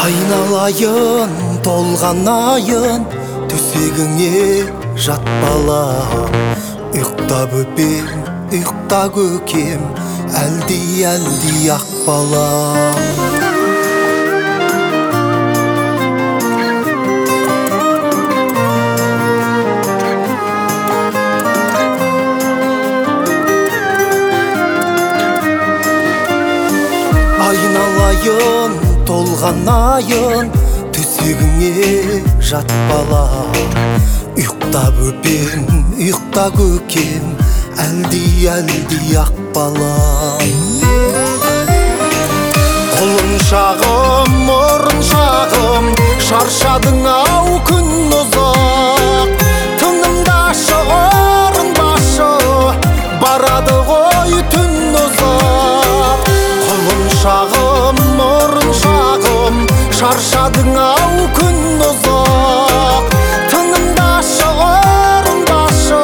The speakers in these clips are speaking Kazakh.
Айналайын толған айын төсегіңе жат балам. Ұйықтап өпем, ұйықта көкем, әлди ақ балам. Айналайын толған айын төсегіңе жат балам. Ұйықтап өпем, ұйықта көкем, әлди ақ балам. Қолың шағым, мұрын шағым, шаршадың ау күн ұзақ. Тыңымдашы, орынбашы, барады ғой түн ұзақ. Қолың шағым, мұрын шағым, шаршадың ау күн ұзақ. Тыңымдашы, орынбашы.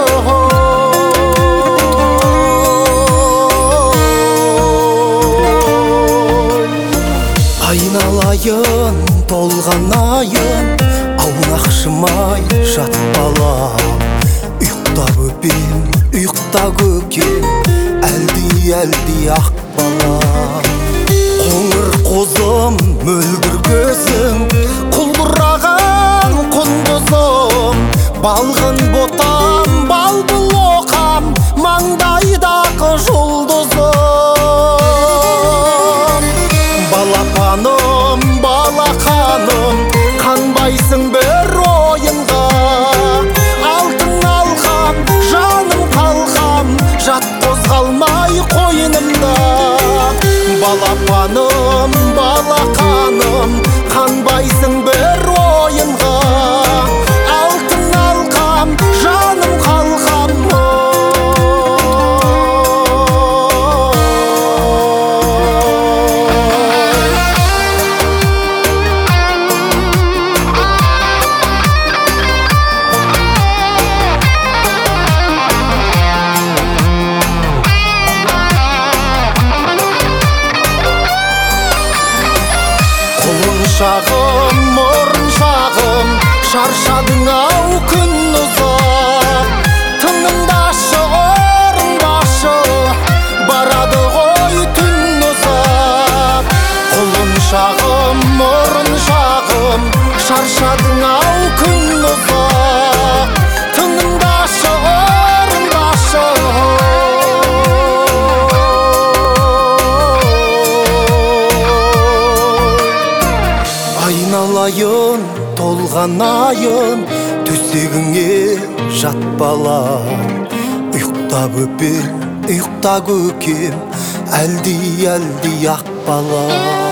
Айналайын толған айын, аунақшымай жат балам. Ұйықтап өпем, ұйықта көкем, әлди ақ балам. Қоңыр қозым, мөлдір көзің, құлдыраған құндызым. Балғын ботам, балбұл оқам, маңдайдағы жұлдызым. Балапаным, балақаным, қанбайсың бір ойынға. Алтын алқам, жаным қалқам, жат қозғалмай қойнымда. Балапаным, балақаным, қанбайсың бір ойынға. Алтын алқам, жаным қалқам. Шағым, мұрын шағым, шаршадың ау күн ұзақ. Тыңымдашы, орынбашы, барады ғой түн ұзақ. Қолын шағым, мұрын шағым, шаршадың ау күн ұзақ. Тыңымдашы, орынбашы. Айналайын толған айын төсегіңе жат балам. Ұйықтап өпем, ұйықта көкем, әлди ақ балам.